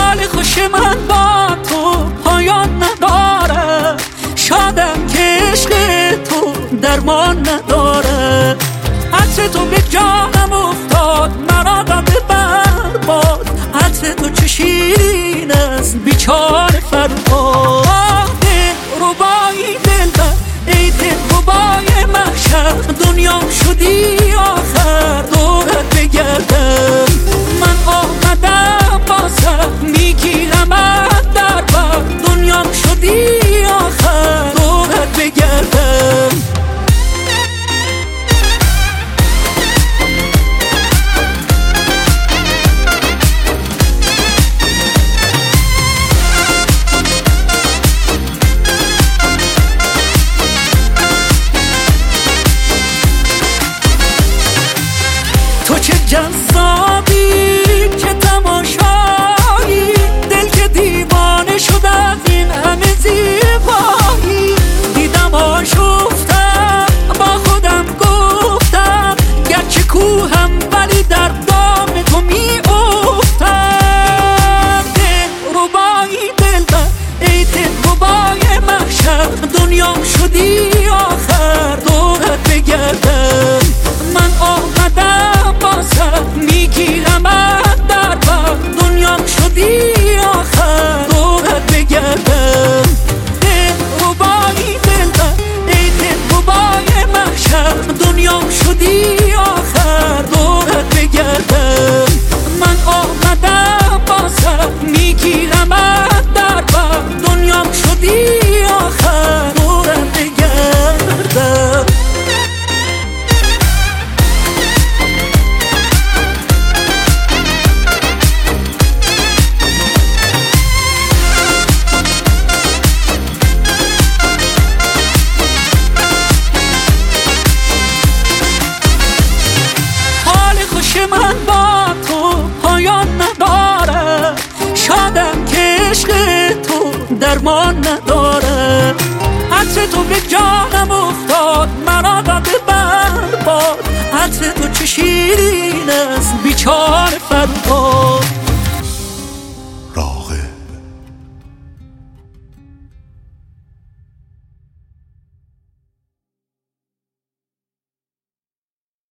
حال خوش من با تو پایان نداره، شادم که عشق تو درمان نداره. عطر تو به جانم افتاد، مرا داده برباد. عطر تو چه شیرین است بیچاره فرهاد. ربایی دلبر ای دلربای محشر، دنیام شدی آخر دورت بگردم. من آمدم بازم میگیرمت در بر، دنیام شدی آخر دورت بگردم. تو چه جذابی که تماشایی، دل که دیوانه شد از این همه زیبایی. دیدم آشفتم با خودم گفتم، گرچه کوهم ولی در دام تو می افتم. دلربایی دلبر ای دلربای محشر، دنیام شدی آخر دورت بگردم. من آمدم بازم میگیرمت در بر، دنیام شدی آخر دورت بگردم. دلربایی دلبر ای دلربای محشر، دنیام شدی آخر دورت بگردم. من آمدم بازم میگیرمت در بر، دنیام شدی آخر دورت بگردم. من با تو پایان نداره، شادم که عشق تو درمان نداره. عطر تو به جانم افتاد، مرا داده برباد. عطر تو چه شیرین است بیچاره فرهاد.